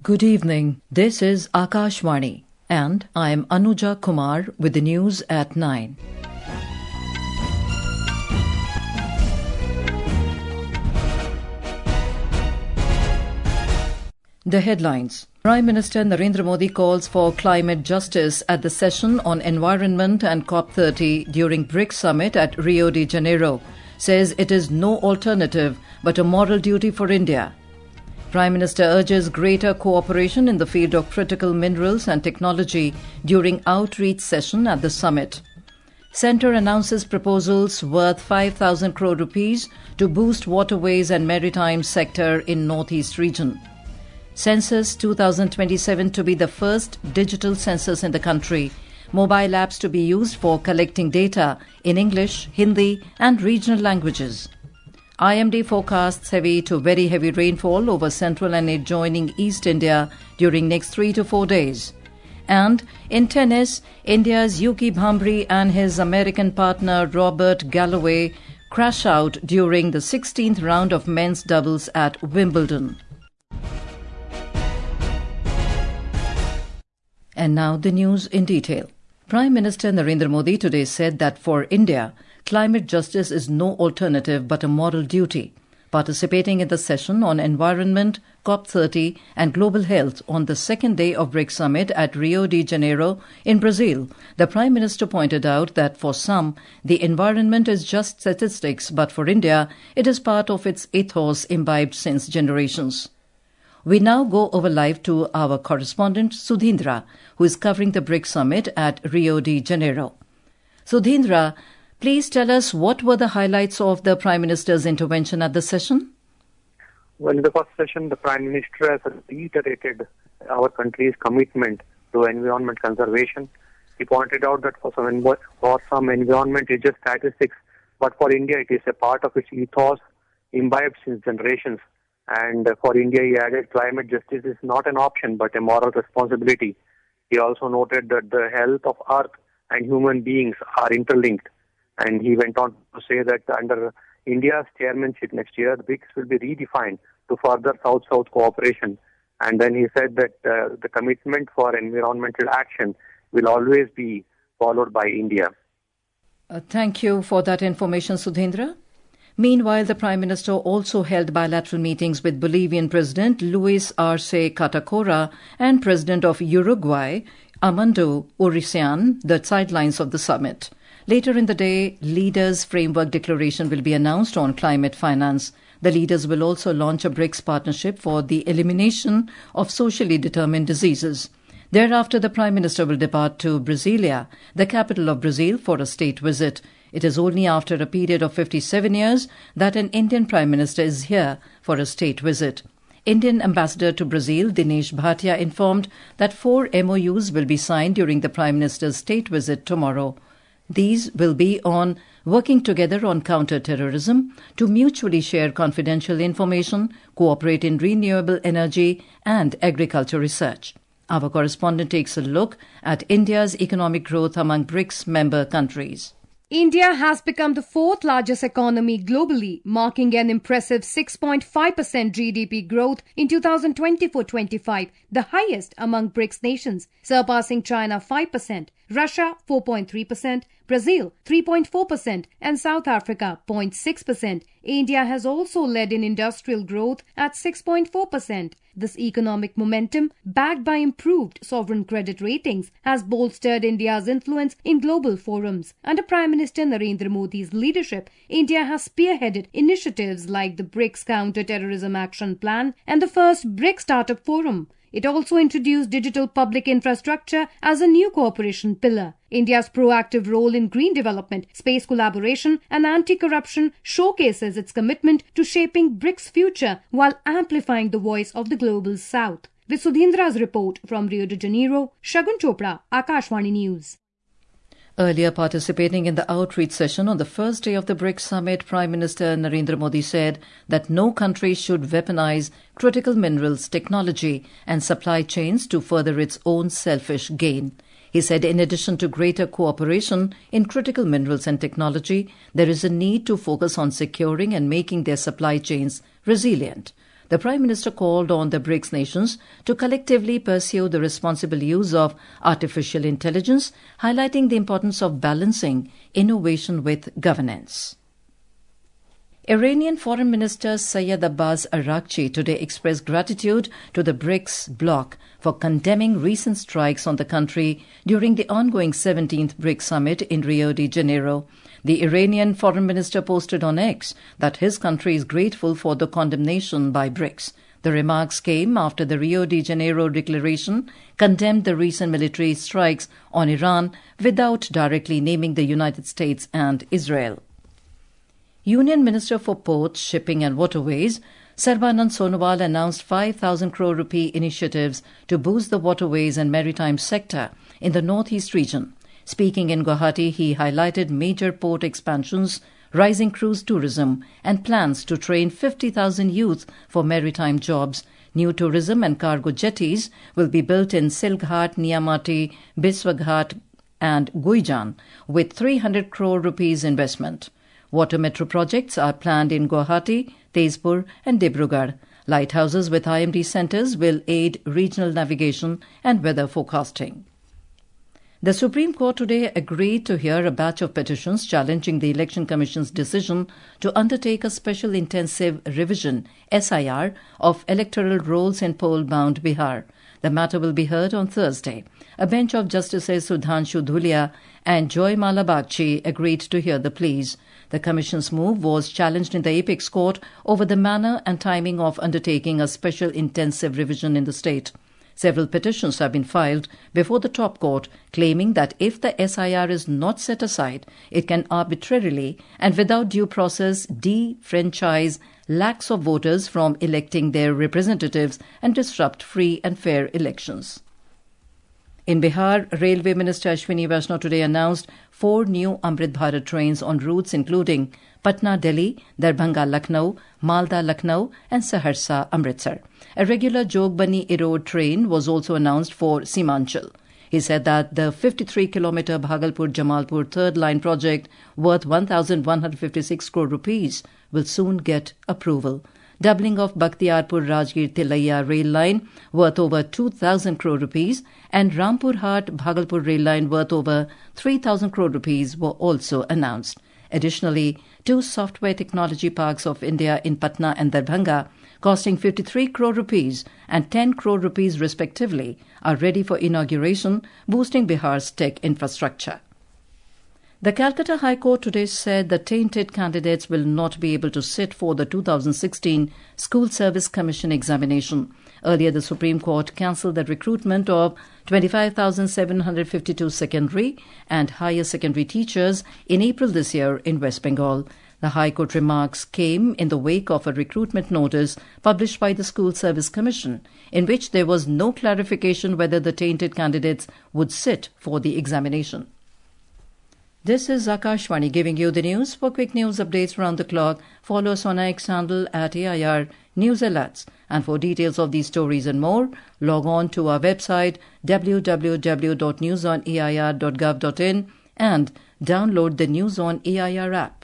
Good evening. This is Akashvani and I am Anuja Kumar with the news at 9. The headlines. Prime Minister Narendra Modi calls for climate justice at the session on environment and COP30 during BRICS summit at Rio de Janeiro. Says it is no alternative but a moral duty for India. Prime Minister urges greater cooperation in the field of critical minerals and technology during outreach session at the summit. Centre announces proposals worth 5,000 crore rupees to boost waterways and maritime sector in Northeast region. Census 2027 to be the first digital census in the country. Mobile apps to be used for collecting data in English, Hindi and regional languages. IMD forecasts heavy to very heavy rainfall over central and adjoining East India during next 3 to 4 days. And in tennis, India's Yuki Bhambri and his American partner Robert Galloway crash out during the 16th round of men's doubles at Wimbledon. And now the news in detail. Prime Minister Narendra Modi today said that for India, climate justice is no alternative but a moral duty. Participating in the session on environment, COP30 and global health on the second day of BRICS summit at Rio de Janeiro in Brazil, the Prime Minister pointed out that for some, the environment is just statistics, but for India, it is part of its ethos imbibed since generations. We now go over live to our correspondent Sudhindra, who is covering the BRICS summit at Rio de Janeiro. Sudhindra, please tell us what were the highlights of the Prime Minister's intervention at the session? Well, in the first session, the Prime Minister has reiterated our country's commitment to environment conservation. He pointed out that for some environment is just statistics, but for India it is a part of its ethos imbibed since generations. And for India, he added, climate justice is not an option but a moral responsibility. He also noted that the health of Earth and human beings are interlinked. And he went on to say that under India's chairmanship next year, BRICS will be redefined to further South-South cooperation. And then he said that the commitment for environmental action will always be followed by India. Thank you for that information, Sudhindra. Meanwhile, the Prime Minister also held bilateral meetings with Bolivian President Luis Arce Catacora and President of Uruguay, Armando Urrusian, the sidelines of the summit. Later in the day, Leaders' Framework Declaration will be announced on climate finance. The leaders will also launch a BRICS partnership for the elimination of socially determined diseases. Thereafter, the Prime Minister will depart to Brasilia, the capital of Brazil, for a state visit. It is only after a period of 57 years that an Indian Prime Minister is here for a state visit. Indian Ambassador to Brazil, Dinesh Bhatia, informed that 4 MOUs will be signed during the Prime Minister's state visit tomorrow. These will be on working together on counter-terrorism, to mutually share confidential information, cooperate in renewable energy and agriculture research. Our correspondent takes a look at India's economic growth among BRICS member countries. India has become the 4th largest economy globally, marking an impressive 6.5% GDP growth in 2024-25, the highest among BRICS nations, surpassing China 5%, Russia 4.3%, Brazil 3.4% and South Africa 0.6%. India has also led in industrial growth at 6.4%. This economic momentum, backed by improved sovereign credit ratings, has bolstered India's influence in global forums. Under Prime Minister Narendra Modi's leadership, India has spearheaded initiatives like the BRICS Counter-Terrorism Action Plan and the first BRICS Startup Forum. It also introduced digital public infrastructure as a new cooperation pillar. India's proactive role in green development, space collaboration and anti-corruption showcases its commitment to shaping BRICS' future while amplifying the voice of the global south. With Sudhindra's report from Rio de Janeiro, Shagun Chopra, Akashvani News. Earlier participating in the outreach session on the first day of the BRICS summit, Prime Minister Narendra Modi said that no country should weaponize critical minerals, technology and supply chains to further its own selfish gain. He said in addition to greater cooperation in critical minerals and technology, there is a need to focus on securing and making their supply chains resilient. The Prime Minister called on the BRICS nations to collectively pursue the responsible use of artificial intelligence, highlighting the importance of balancing innovation with governance. Iranian Foreign Minister Syed Abbas Araghchi today expressed gratitude to the BRICS bloc for condemning recent strikes on the country during the ongoing 17th BRICS summit in Rio de Janeiro. The Iranian Foreign Minister posted on X that his country is grateful for the condemnation by BRICS. The remarks came after the Rio de Janeiro declaration condemned the recent military strikes on Iran without directly naming the United States and Israel. Union Minister for Ports, Shipping and Waterways, Sarbanand Sonowal announced 5,000 crore rupee initiatives to boost the waterways and maritime sector in the northeast region. Speaking in Guwahati, he highlighted major port expansions, rising cruise tourism, and plans to train 50,000 youth for maritime jobs. New tourism and cargo jetties will be built in Silghat, Niyamati, Biswaghat, and Guijan, with 300 crore rupees investment. Water metro projects are planned in Guwahati, Tezpur and Dibrugarh. Lighthouses with IMD centres will aid regional navigation and weather forecasting. The Supreme Court today agreed to hear a batch of petitions challenging the Election Commission's decision to undertake a special intensive revision, SIR, of electoral rolls in poll-bound Bihar. The matter will be heard on Thursday. A bench of Justices Sudhanshu Dhulia and Joymala Bagchi agreed to hear the pleas. The Commission's move was challenged in the Apex Court over the manner and timing of undertaking a special intensive revision in the state. Several petitions have been filed before the top court claiming that if the SIR is not set aside, it can arbitrarily and without due process defranchise lakhs of voters from electing their representatives and disrupt free and fair elections. In Bihar, Railway Minister Ashwini Vaishnaw today announced 4 new Amrit Bharat trains on routes including Patna-Delhi, Darbhanga-Lucknow, Malda-Lucknow and Saharsa-Amritsar. A regular Jogbani-Erode train was also announced for Simanchal. He said that the 53-kilometre Bhagalpur-Jamalpur third line project worth 1,156 crore rupees will soon get approval. Doubling of Bakhtiarpur-Rajgir-Tilaiya rail line worth over 2,000 crore rupees and Rampurhat-Bhagalpur rail line worth over 3,000 crore rupees were also announced. Additionally, 2 software technology parks of India in Patna and Darbhanga, costing 53 crore rupees and 10 crore rupees respectively, are ready for inauguration, boosting Bihar's tech infrastructure. The Calcutta High Court today said the tainted candidates will not be able to sit for the 2016 School Service Commission examination. Earlier, the Supreme Court cancelled the recruitment of 25,752 secondary and higher secondary teachers in April this year in West Bengal. The High Court remarks came in the wake of a recruitment notice published by the School Service Commission, in which there was no clarification whether the tainted candidates would sit for the examination. This is Akashwani giving you the news. For quick news updates around the clock, follow us on our X handle at AIR News Alerts. And for details of these stories and more, log on to our website www.newsonair.gov.in and download the News on AIR app.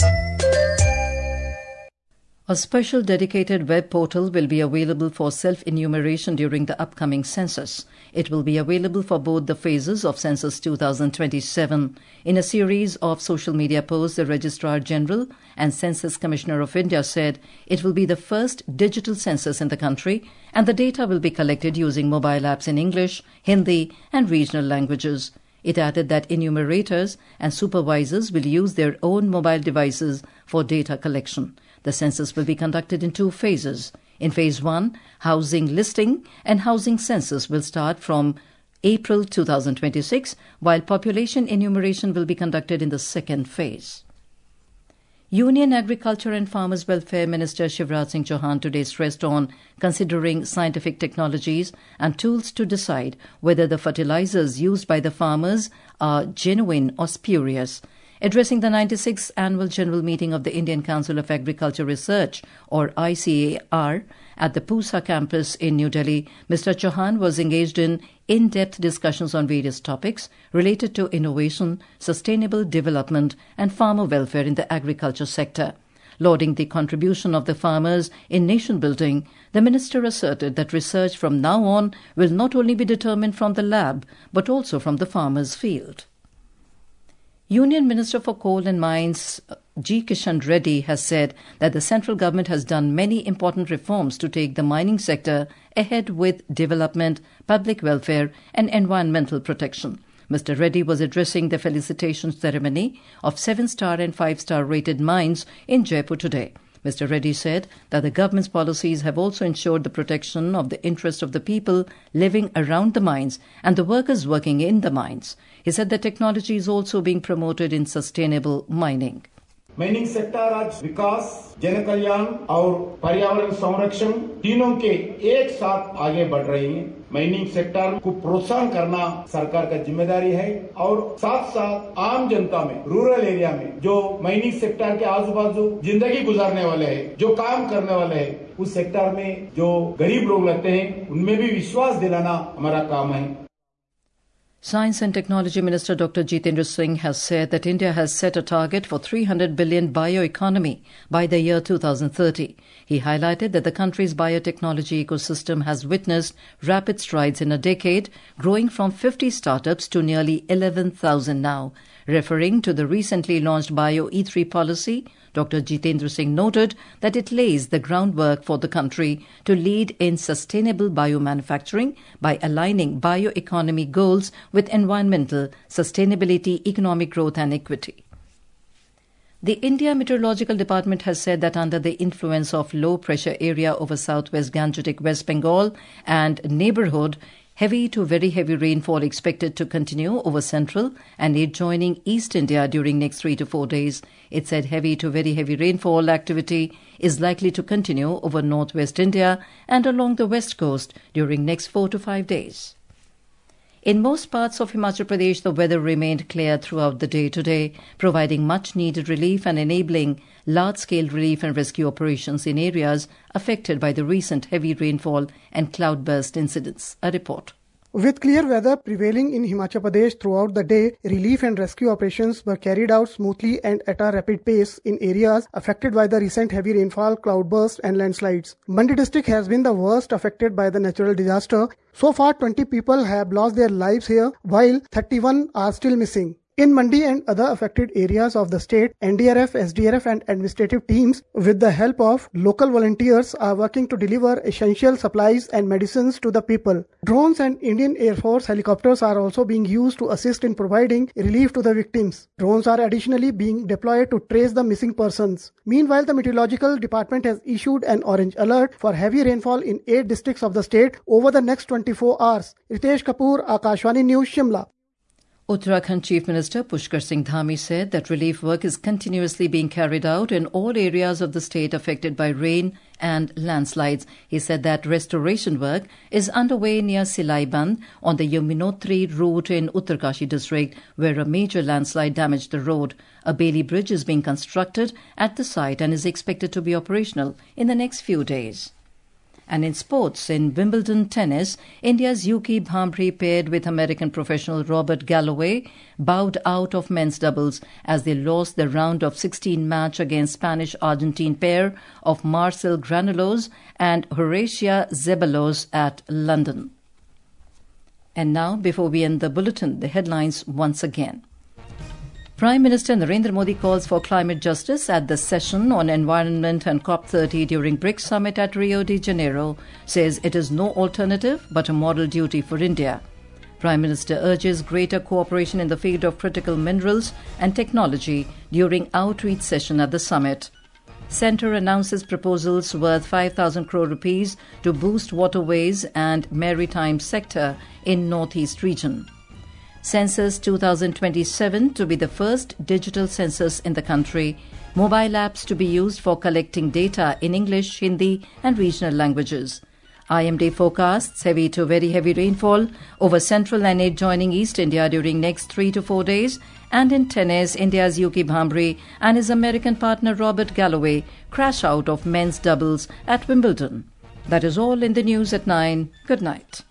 A special dedicated web portal will be available for self-enumeration during the upcoming census. It will be available for both the phases of Census 2027. In a series of social media posts, the Registrar General and Census Commissioner of India said it will be the first digital census in the country and the data will be collected using mobile apps in English, Hindi and regional languages. It added that enumerators and supervisors will use their own mobile devices for data collection. The census will be conducted in 2 phases. In Phase 1, housing listing and housing census will start from April 2026, while population enumeration will be conducted in the second phase. Union Agriculture and Farmers Welfare Minister Shivraj Singh Chauhan today stressed on considering scientific technologies and tools to decide whether the fertilizers used by the farmers are genuine or spurious. Addressing the 96th Annual General Meeting of the Indian Council of Agriculture Research, or ICAR, at the Pusa campus in New Delhi, Mr. Chauhan was engaged in in-depth discussions on various topics related to innovation, sustainable development and farmer welfare in the agriculture sector. Lauding the contribution of the farmers in nation building, the minister asserted that research from now on will not only be determined from the lab but also from the farmer's field. Union Minister for Coal and Mines G. Kishan Reddy has said that the central government has done many important reforms to take the mining sector ahead with development, public welfare and environmental protection. Mr. Reddy was addressing the felicitation ceremony of 7-star and 5-star rated mines in Jaipur today. Mr. Reddy said that the government's policies have also ensured the protection of the interest of the people living around the mines and the workers working in the mines. He said that technology is also being promoted in sustainable mining. Mining sector आज विकास, जन कल्याण और पर्यावरण संरक्षण तीनों के एक साथ आगे बढ़ रही है। माइनिंग सेक्टर को प्रोत्साहन करना सरकार का जिम्मेदारी है और साथ साथ आम जनता में, रूरल एरिया में जो माइनिंग सेक्टर के आजू बाजू जिंदगी गुजारने वाले हैं, जो काम करने वाले हैं, उस सेक्टर में जो गरीब लोग लगते हैं उनमें भी विश्वास दिलाना हमारा काम है। Science and Technology Minister Dr. Jitendra Singh has said that India has set a target for 300 billion bioeconomy by the year 2030. He highlighted that the country's biotechnology ecosystem has witnessed rapid strides in a decade, growing from 50 startups to nearly 11,000 now. Referring to the recently launched Bio E3 policy, Dr. Jitendra Singh noted that it lays the groundwork for the country to lead in sustainable biomanufacturing by aligning bioeconomy goals with environmental, sustainability, economic growth and equity. The India Meteorological Department has said that under the influence of low-pressure area over southwest Gangetic West Bengal and neighbourhood, heavy to very heavy rainfall expected to continue over central and adjoining East India during next 3 to 4 days. It said heavy to very heavy rainfall activity is likely to continue over northwest India and along the west coast during next 4 to 5 days. In most parts of Himachal Pradesh, the weather remained clear throughout the day today, providing much-needed relief and enabling large-scale relief and rescue operations in areas affected by the recent heavy rainfall and cloudburst incidents. A report. With clear weather prevailing in Himachal Pradesh throughout the day, relief and rescue operations were carried out smoothly and at a rapid pace in areas affected by the recent heavy rainfall, cloudbursts and landslides. Mandi district has been the worst affected by the natural disaster. So far, 20 people have lost their lives here, while 31 are still missing. In Mandi and other affected areas of the state, NDRF, SDRF and administrative teams with the help of local volunteers are working to deliver essential supplies and medicines to the people. Drones and Indian Air Force helicopters are also being used to assist in providing relief to the victims. Drones are additionally being deployed to trace the missing persons. Meanwhile, the Meteorological Department has issued an orange alert for heavy rainfall in 8 districts of the state over the next 24 hours. Ritesh Kapoor, Akashvani News, Shimla. Uttarakhand Chief Minister Pushkar Singh Dhami said that relief work is continuously being carried out in all areas of the state affected by rain and landslides. He said that restoration work is underway near Silai Band on the Yamunotri route in Uttarkashi district, where a major landslide damaged the road. A Bailey bridge is being constructed at the site and is expected to be operational in the next few days. And in sports, in Wimbledon tennis, India's Yuki Bhambri paired with American professional Robert Galloway bowed out of men's doubles as they lost the round of 16 match against Spanish-Argentine pair of Marcel Granollers and Horacia Zeballos at London. And now, before we end the bulletin, the headlines once again. Prime Minister Narendra Modi calls for climate justice at the session on environment and COP30 during BRICS summit at Rio de Janeiro, says it is no alternative but a moral duty for India. Prime Minister urges greater cooperation in the field of critical minerals and technology during outreach session at the summit. Centre announces proposals worth 5,000 crore rupees to boost waterways and maritime sector in Northeast region. Census 2027 to be the first digital census in the country. Mobile apps to be used for collecting data in English, Hindi and regional languages. IMD forecasts heavy to very heavy rainfall over central and adjoining East India during next 3 to 4 days. And in tennis, India's Yuki Bhambri and his American partner Robert Galloway crash out of men's doubles at Wimbledon. That is all in the news at 9. Good night.